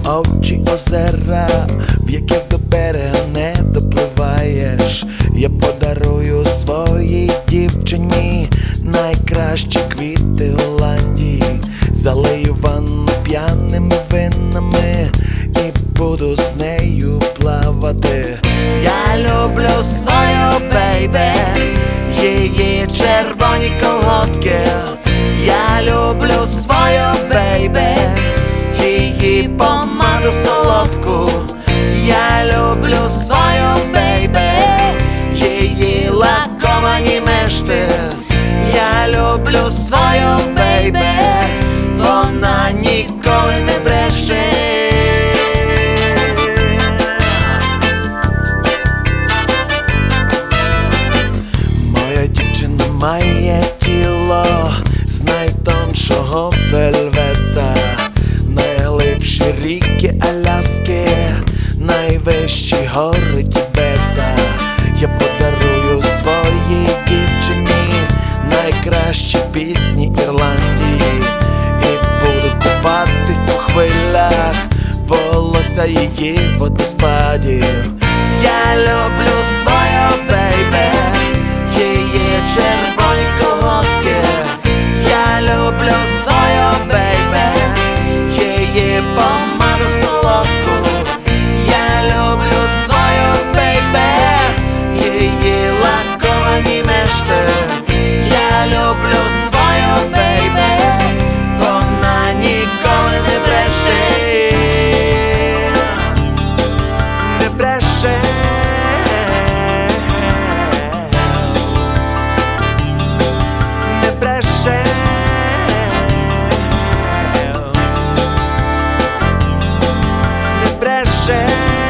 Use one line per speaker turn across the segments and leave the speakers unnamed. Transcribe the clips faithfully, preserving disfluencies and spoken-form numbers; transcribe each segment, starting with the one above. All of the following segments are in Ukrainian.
Очі озера, в яких до берега не допливаєш. Я подарую своїй дівчині найкращі квіти Голландії. Залию ванну п'яними винами і буду з нею плавати.
Я люблю свою бейбе, її червоні колготки. Я люблю свою бейбе, її помаду солодку. Я люблю свою бейбе, її лакомані мешти. Я люблю свою бейбе, вона ніколи не бреше.
Моя дівчина має тіло з найтоншого вельвета, найглибші ріки Аляски, найвищі гори Тібета. Я подарую своїй дівчині найкращі пісні Ірландії і буду купатися в хвилях, волосся її водоспадів.
Я люблю свою бейбе, її червоні колготки. Я люблю свою бейбе, її помаду солодку. Я люблю свою бейбе, її лакомані мешти. Я люблю свою бейбе, вона ніколи не бреше.
Не бреше. Не бреше. Не бреше.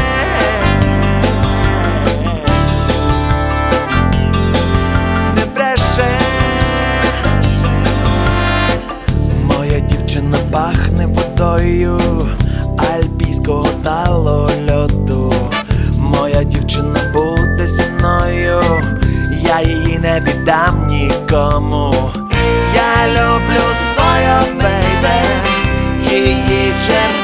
Не бреше. Моя дівчина пахне водою альпійського талого льоду. Моя дівчина буде зі мною, я її не віддам нікому.
Я люблю свою бейбе, її червоні